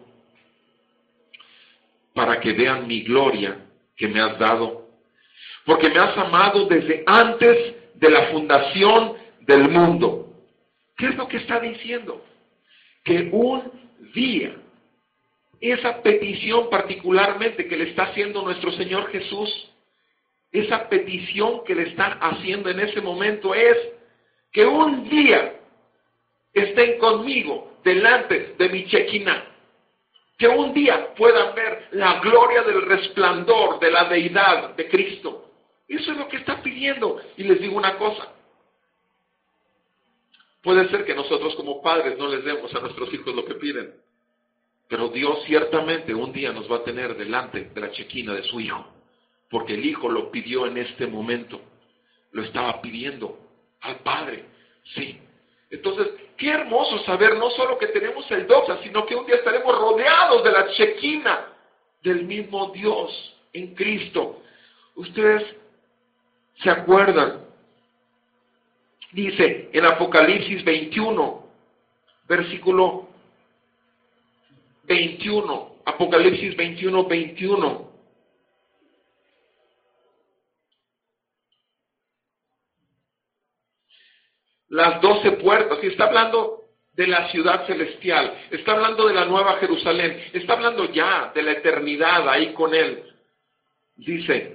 para que vean mi gloria que me has dado, porque me has amado desde antes de la fundación del mundo. ¿Qué es lo que está diciendo? Que un día, esa petición particularmente que le está haciendo nuestro Señor Jesús, esa petición que le están haciendo en ese momento es que un día estén conmigo delante de mi Shekinah, que un día puedan ver la gloria del resplandor de la deidad de Cristo. Eso es lo que está pidiendo. Y les digo una cosa, Puede ser que nosotros como padres no les demos a nuestros hijos lo que piden, pero Dios ciertamente un día nos va a tener delante de la chequina de su hijo, porque el hijo lo pidió en este momento, lo estaba pidiendo al Padre, sí. Entonces, qué hermoso saber no solo que tenemos el doxa, sino que un día estaremos rodeados de la chequina del mismo Dios en Cristo. Ustedes se acuerdan, dice en Apocalipsis veintiuno, versículo veintiuno, Apocalipsis veintiuno, veintiuno. Las doce puertas, y está hablando de la ciudad celestial, está hablando de la nueva Jerusalén, está hablando ya de la eternidad ahí con Él. Dice,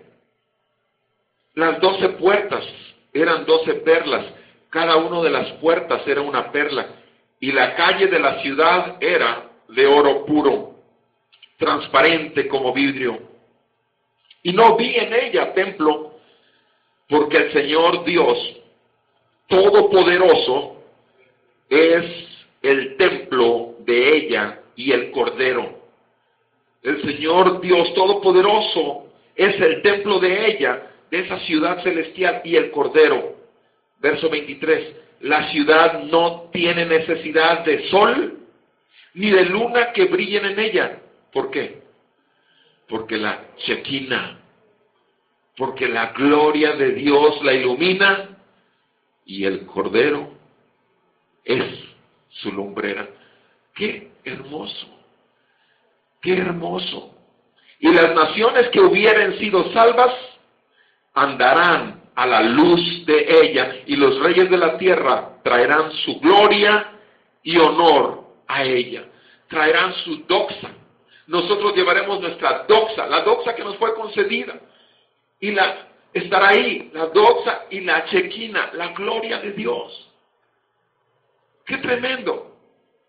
las doce puertas eran doce perlas, cada una de las puertas era una perla, y la calle de la ciudad era de oro puro, transparente como vidrio. Y no vi en ella templo, porque el Señor Dios Todopoderoso es el templo de ella y el Cordero. El Señor Dios Todopoderoso es el templo de ella, de esa ciudad celestial, y el Cordero. Verso veintitrés, la ciudad no tiene necesidad de sol ni de luna que brillen en ella. ¿Por qué? Porque la Shekinah, porque la gloria de Dios la ilumina, y el Cordero es su lumbrera. ¡Qué hermoso! ¡Qué hermoso! Y las naciones que hubieren sido salvas andarán a la luz de ella, y los reyes de la tierra traerán su gloria y honor a ella. Traerán su doxa. Nosotros llevaremos nuestra doxa, la doxa que nos fue concedida, y la estará ahí, la doxa y la chequina, la gloria de Dios. ¡Qué tremendo!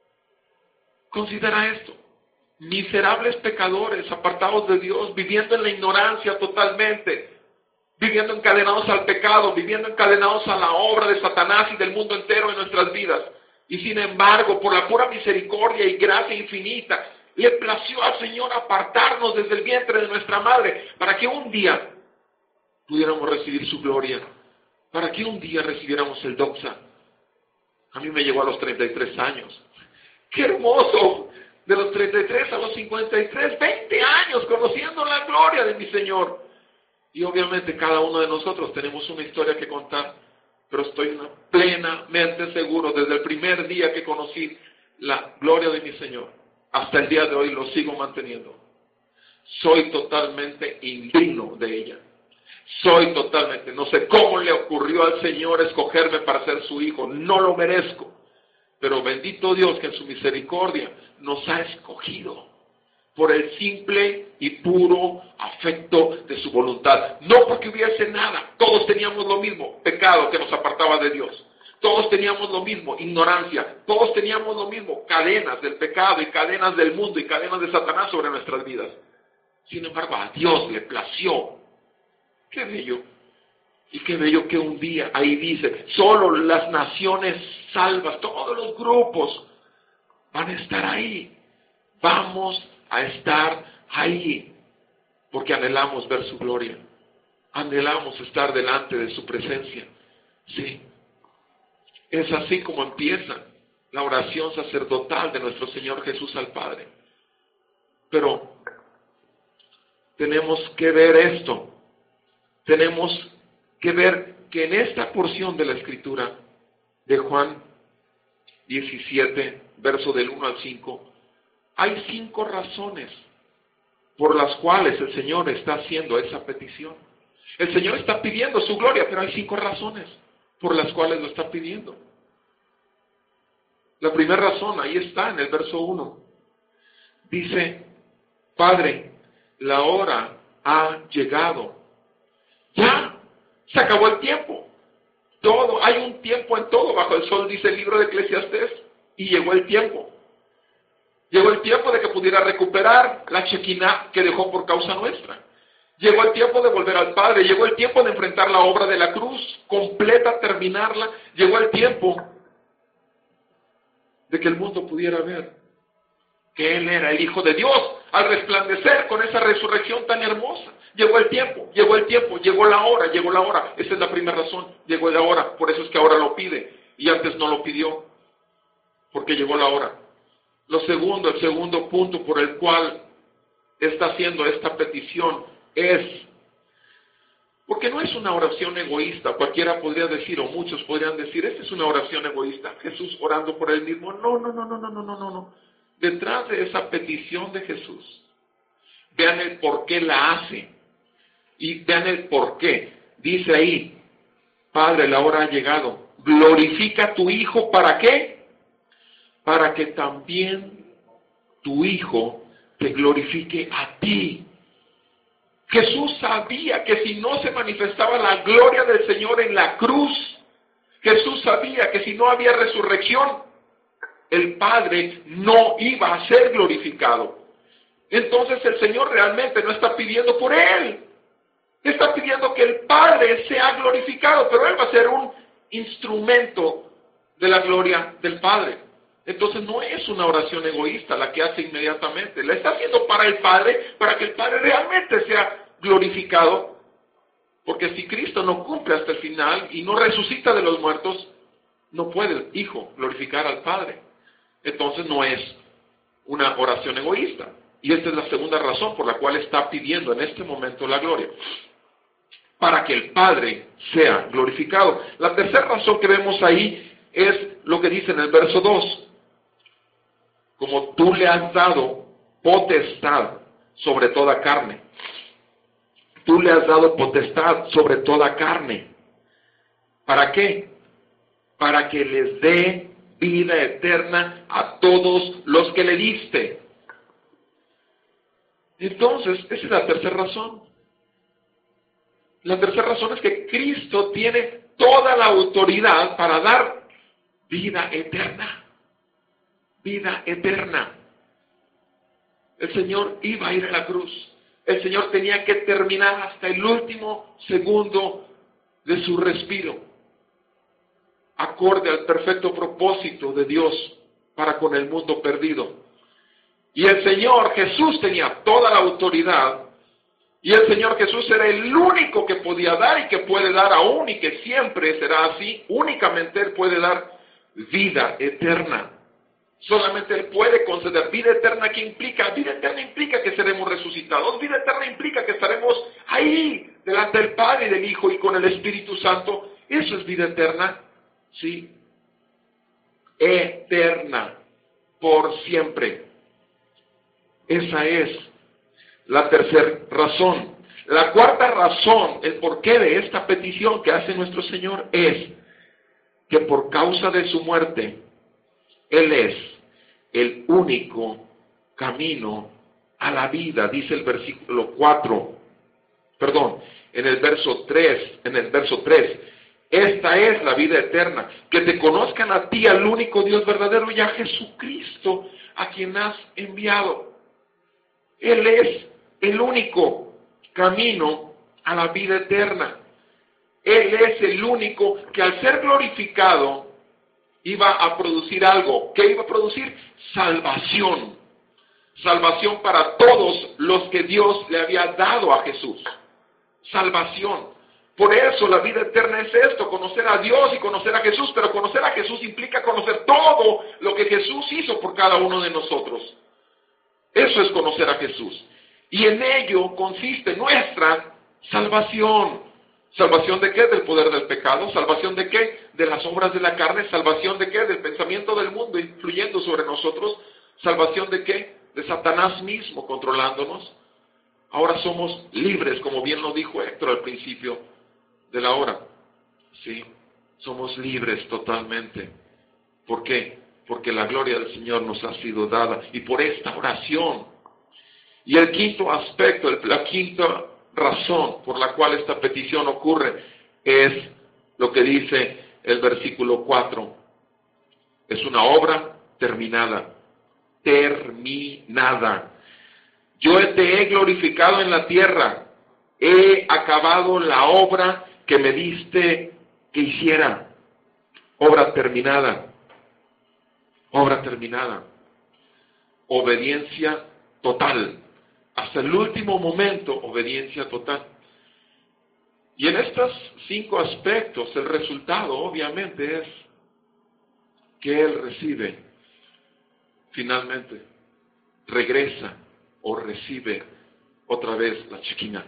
Considera esto. Miserables pecadores, apartados de Dios, viviendo en la ignorancia totalmente, viviendo encadenados al pecado, viviendo encadenados a la obra de Satanás y del mundo entero en nuestras vidas. Y sin embargo, por la pura misericordia y gracia infinita, le plació al Señor apartarnos desde el vientre de nuestra madre, para que un día pudiéramos recibir su gloria, para que un día recibiéramos el doxa. A mí me llegó a los treinta y tres años. ¡Qué hermoso! De los treinta y tres a los cincuenta y tres, veinte años conociendo la gloria de mi Señor. Y obviamente cada uno de nosotros tenemos una historia que contar, pero estoy plenamente seguro, desde el primer día que conocí la gloria de mi Señor, hasta el día de hoy lo sigo manteniendo. Soy totalmente indigno de ella. Soy totalmente, no sé cómo le ocurrió al Señor escogerme para ser su hijo, no lo merezco, pero bendito Dios que en su misericordia nos ha escogido por el simple y puro afecto de su voluntad, no porque hubiese nada. Todos teníamos lo mismo, pecado que nos apartaba de Dios, todos teníamos lo mismo, ignorancia, todos teníamos lo mismo, cadenas del pecado y cadenas del mundo y cadenas de Satanás sobre nuestras vidas. Sin embargo, a Dios le plació. ¡Qué bello! Y qué bello que un día, ahí dice, solo las naciones salvas, todos los grupos van a estar ahí. Vamos a estar ahí, porque anhelamos ver su gloria. Anhelamos estar delante de su presencia. Sí. Es así como empieza la oración sacerdotal de nuestro Señor Jesús al Padre. Pero tenemos que ver esto. Tenemos que ver que en esta porción de la Escritura de Juan diecisiete, verso del uno al cinco, hay cinco razones por las cuales el Señor está haciendo esa petición. El Señor está pidiendo su gloria, pero hay cinco razones por las cuales lo está pidiendo. La primera razón, ahí está en el verso uno. Dice, Padre, la hora ha llegado. Ya, se acabó el tiempo. Todo, hay un tiempo en todo bajo el sol, dice el libro de Eclesiastés, y llegó el tiempo. Llegó el tiempo de que pudiera recuperar la Shekinah que dejó por causa nuestra. Llegó el tiempo de volver al Padre. Llegó el tiempo de enfrentar la obra de la cruz, completa, terminarla. Llegó el tiempo de que el mundo pudiera ver que Él era el Hijo de Dios, al resplandecer con esa resurrección tan hermosa. Llegó el tiempo, llegó el tiempo, llegó la hora, llegó la hora. Esa es la primera razón, llegó la hora. Por eso es que ahora lo pide y antes no lo pidió, porque llegó la hora. Lo segundo, el segundo punto por el cual está haciendo esta petición es, porque no es una oración egoísta. Cualquiera podría decir, o muchos podrían decir, esta es una oración egoísta, Jesús orando por Él mismo. No, no, no, no, no, no, no, no, no. Detrás de esa petición de Jesús, vean el por qué la hace. Y vean el por qué. Dice ahí, Padre, la hora ha llegado. Glorifica a tu Hijo, ¿para qué? Para que también tu Hijo te glorifique a ti. Jesús sabía que si no se manifestaba la gloria del Señor en la cruz, Jesús sabía que si no había resurrección, el Padre no iba a ser glorificado. Entonces el Señor realmente no está pidiendo por Él. Está pidiendo que el Padre sea glorificado, pero Él va a ser un instrumento de la gloria del Padre. Entonces no es una oración egoísta la que hace inmediatamente. La está haciendo para el Padre, para que el Padre realmente sea glorificado. Porque si Cristo no cumple hasta el final y no resucita de los muertos, no puede el Hijo glorificar al Padre. Entonces no es una oración egoísta. Y esta es la segunda razón por la cual está pidiendo en este momento la gloria, para que el Padre sea glorificado. La tercera razón que vemos ahí es lo que dice en el verso dos. Como tú le has dado potestad sobre toda carne. Tú le has dado potestad sobre toda carne. ¿Para qué? Para que les dé vida eterna a todos los que le diste. Entonces, esa es la tercera razón. La tercera razón es que Cristo tiene toda la autoridad para dar vida eterna. Vida eterna. El Señor iba a ir a la cruz. El Señor tenía que terminar hasta el último segundo de su respiro, acorde al perfecto propósito de Dios para con el mundo perdido. Y el Señor Jesús tenía toda la autoridad, y el Señor Jesús era el único que podía dar y que puede dar aún y que siempre será así. Únicamente Él puede dar vida eterna. Solamente Él puede conceder vida eterna. ¿Qué implica? Vida eterna implica que seremos resucitados. Vida eterna implica que estaremos ahí delante del Padre y del Hijo y con el Espíritu Santo. Eso es vida eterna. Sí. Eterna. Por siempre. Esa es la tercera razón. La cuarta razón, el porqué de esta petición que hace nuestro Señor es que por causa de su muerte, Él es el único camino a la vida, dice el versículo cuatro, perdón, en el verso tres, en el verso tres, esta es la vida eterna, que te conozcan a ti, al único Dios verdadero, y a Jesucristo, a quien has enviado. Él es el único camino a la vida eterna. Él es el único que al ser glorificado iba a producir algo. ¿Qué iba a producir? Salvación. Salvación para todos los que Dios le había dado a Jesús. Salvación. Por eso la vida eterna es esto, conocer a Dios y conocer a Jesús, pero conocer a Jesús implica conocer todo lo que Jesús hizo por cada uno de nosotros. Eso es conocer a Jesús. Y en ello consiste nuestra salvación. ¿Salvación de qué? Del poder del pecado. ¿Salvación de qué? De las obras de la carne. ¿Salvación de qué? Del pensamiento del mundo influyendo sobre nosotros. ¿Salvación de qué? De Satanás mismo controlándonos. Ahora somos libres, como bien lo dijo Héctor al principio de la hora. Sí, somos libres totalmente. ¿Por qué? Porque la gloria del Señor nos ha sido dada. Y por esta oración. Y el quinto aspecto, el, la quinta razón por la cual esta petición ocurre es lo que dice el versículo cuatro. Es una obra terminada. Terminada. Yo te he glorificado en la tierra. He acabado la obra que me diste que hiciera. Obra terminada. obra terminada, obediencia total, hasta el último momento, obediencia total. Y en estos cinco aspectos, el resultado obviamente es que Él recibe, finalmente, regresa o recibe otra vez la Shekinah.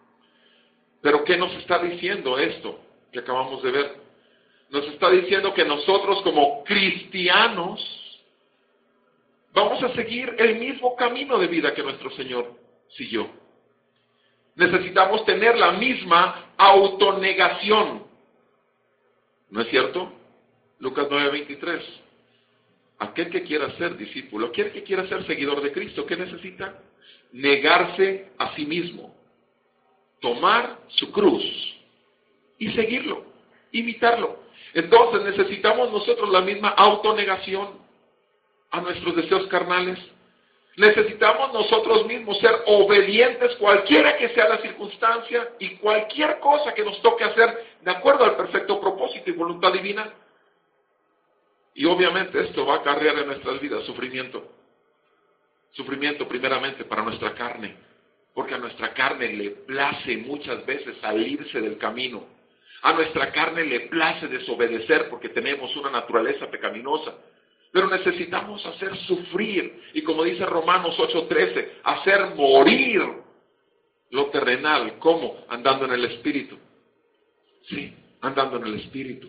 Pero ¿qué nos está diciendo esto que acabamos de ver? Nos está diciendo que nosotros como cristianos vamos a seguir el mismo camino de vida que nuestro Señor siguió. Necesitamos tener la misma autonegación. ¿No es cierto? Lucas nueve veintitrés. Aquel que quiera ser discípulo, aquel que quiera ser seguidor de Cristo, ¿qué necesita? Negarse a sí mismo, tomar su cruz y seguirlo, imitarlo. Entonces necesitamos nosotros la misma autonegación a nuestros deseos carnales. Necesitamos nosotros mismos ser obedientes cualquiera que sea la circunstancia y cualquier cosa que nos toque hacer de acuerdo al perfecto propósito y voluntad divina. Y obviamente esto va a acarrear en nuestras vidas sufrimiento. Sufrimiento primeramente para nuestra carne, porque a nuestra carne le place muchas veces salirse del camino. A nuestra carne le place desobedecer porque tenemos una naturaleza pecaminosa. Pero necesitamos hacer sufrir, y como dice Romanos ocho trece, hacer morir lo terrenal. ¿Cómo? Andando en el Espíritu. Sí, andando en el Espíritu.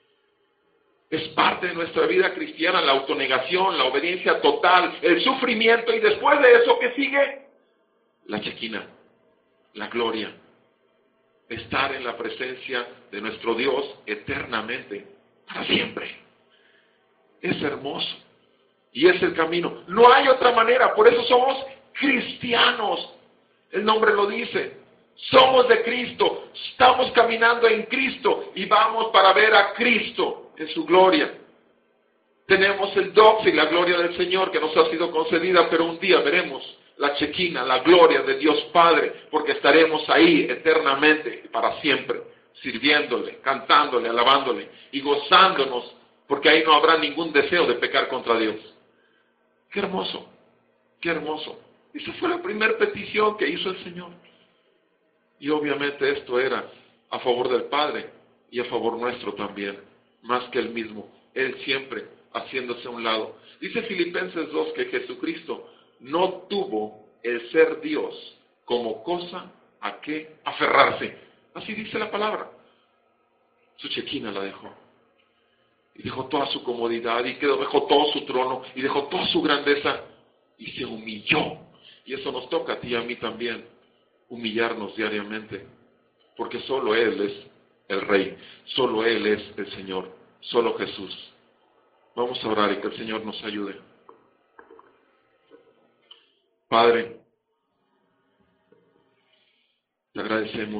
Es parte de nuestra vida cristiana, la autonegación, la obediencia total, el sufrimiento, y después de eso, ¿qué sigue? La Shekinah, la gloria. Estar en la presencia de nuestro Dios eternamente, para siempre. Es hermoso. Y es el camino. No hay otra manera. Por eso somos cristianos. El nombre lo dice. Somos de Cristo. Estamos caminando en Cristo. Y vamos para ver a Cristo en su gloria. Tenemos el dox y la gloria del Señor que nos ha sido concedida. Pero un día veremos la Shekinah, la gloria de Dios Padre. Porque estaremos ahí eternamente y para siempre. Sirviéndole, cantándole, alabándole y gozándonos. Porque ahí no habrá ningún deseo de pecar contra Dios. Qué hermoso, qué hermoso. Esa fue la primera petición que hizo el Señor. Y obviamente esto era a favor del Padre y a favor nuestro también, más que Él mismo. Él siempre haciéndose a un lado. Dice Filipenses dos que Jesucristo no tuvo el ser Dios como cosa a que aferrarse. Así dice la palabra. Su Shekinah la dejó. Y dejó toda su comodidad, y dejó todo su trono, y dejó toda su grandeza, y se humilló. Y eso nos toca a ti y a mí también, humillarnos diariamente, porque solo Él es el Rey, solo Él es el Señor, solo Jesús. Vamos a orar y que el Señor nos ayude. Padre, te agradecemos,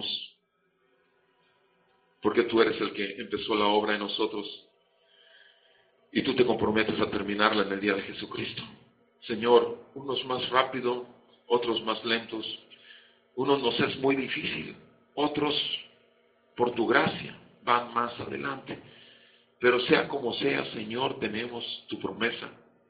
porque tú eres el que empezó la obra en nosotros, y tú te comprometes a terminarla en el día de Jesucristo. Señor, unos más rápido, otros más lentos. Unos nos es muy difícil, otros, por tu gracia, van más adelante. Pero sea como sea, Señor, tenemos tu promesa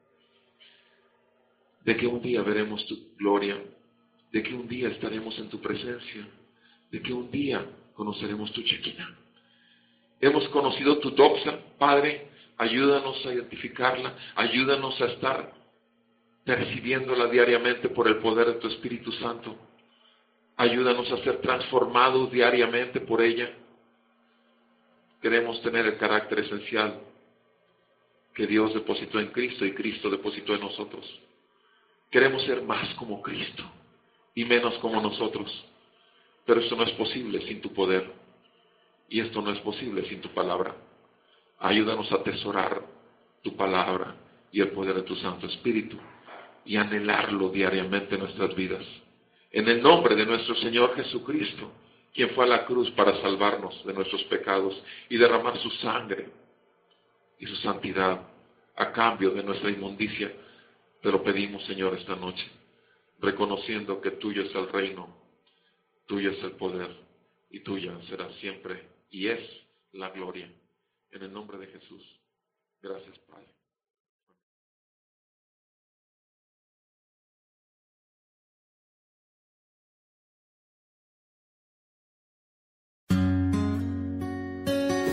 de que un día veremos tu gloria, de que un día estaremos en tu presencia, de que un día conoceremos tu Shekinah. Hemos conocido tu doxa, Padre. Ayúdanos a identificarla, ayúdanos a estar percibiéndola diariamente por el poder de tu Espíritu Santo. Ayúdanos a ser transformados diariamente por ella. Queremos tener el carácter esencial que Dios depositó en Cristo y Cristo depositó en nosotros. Queremos ser más como Cristo y menos como nosotros. Pero esto no es posible sin tu poder. Y esto no es posible sin tu palabra. Ayúdanos a atesorar tu palabra y el poder de tu Santo Espíritu y anhelarlo diariamente en nuestras vidas. En el nombre de nuestro Señor Jesucristo, quien fue a la cruz para salvarnos de nuestros pecados y derramar su sangre y su santidad a cambio de nuestra inmundicia, te lo pedimos, Señor, esta noche, reconociendo que tuyo es el reino, tuyo es el poder y tuya será siempre y es la gloria. En el nombre de Jesús. Gracias, Padre.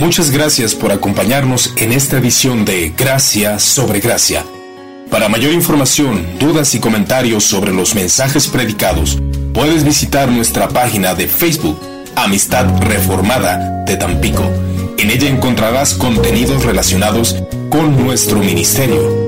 Muchas gracias por acompañarnos en esta edición de Gracia sobre Gracia. Para mayor información, dudas y comentarios sobre los mensajes predicados, puedes visitar nuestra página de Facebook, Amistad Reformada de Tampico. En ella encontrarás contenidos relacionados con nuestro ministerio.